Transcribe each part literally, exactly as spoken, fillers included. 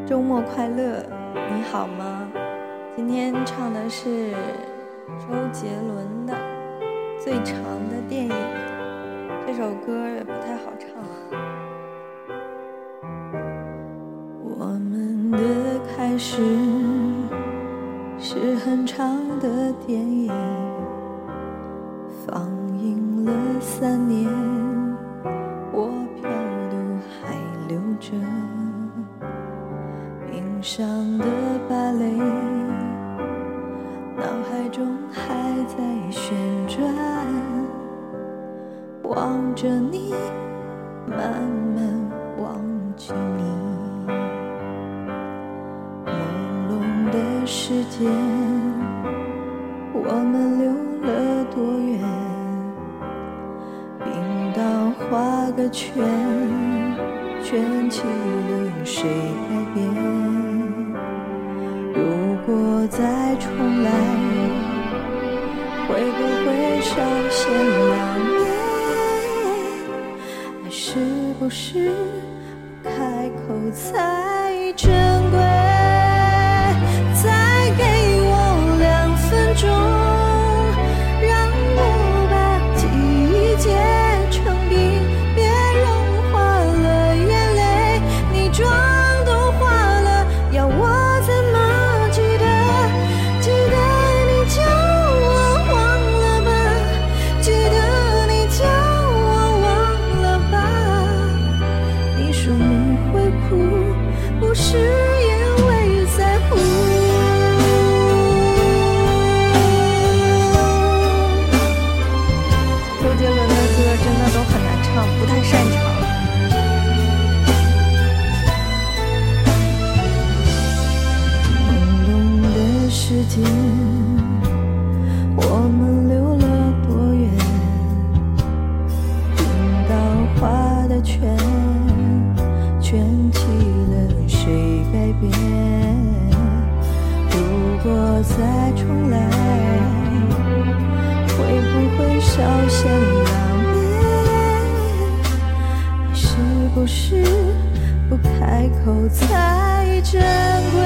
周末快乐，你好吗？今天唱的是周杰伦的《最长的电影》，这首歌也不太好唱。我们的开始是很长的电影，放映了三年，我票都还留着。冰上的芭蕾，脑海中还在旋转，望着你，慢慢忘记你。朦胧的时间，我们溜了多远？冰岛画个圈，圈起了谁改变？如果再重来，会不会稍显狼狈？爱是不是不开口才珍贵？再给我两分钟，让我把记忆结成冰，别融化了眼泪，你妆都花了，要我怎么记得？记得你叫我忘了吧，记得你叫我忘了吧。你说你会哭，不是因为在乎。周杰伦的歌真的都很难唱，不太擅长。朦胧的时间，我们溜了多远？冰岛画的圈，圈起了谁改变？如果再重来，会不会稍显狼狈？爱是不是不开口才珍贵？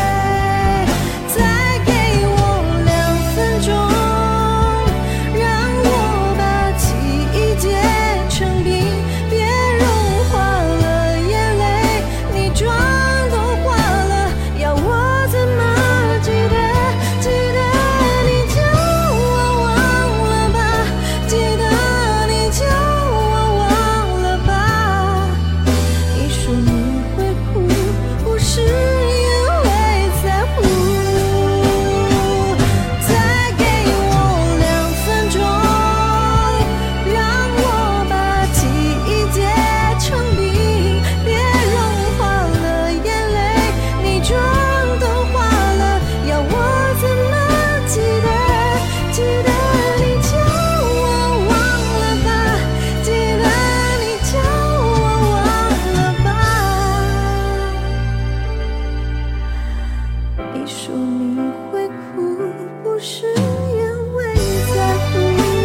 再给我两分钟，让我把记忆结成冰，别融化了眼泪，你妆都花了，要我怎么记得？记得你叫我忘了吧，记得你叫我忘了吧。你说你会哭，不是因为在乎。再给我两分钟，让我把记忆结成冰，别融化了眼泪，你妆都花了，要我怎么记得？记得你叫我忘了吧，记得你叫我忘了吧。你说你会哭，不是因为在乎。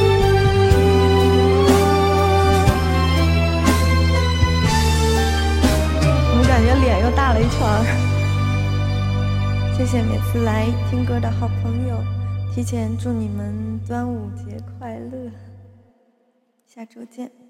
我感觉脸又大了一圈儿。谢谢每次来听歌的好朋友，提前祝你们端午节快乐，下周见。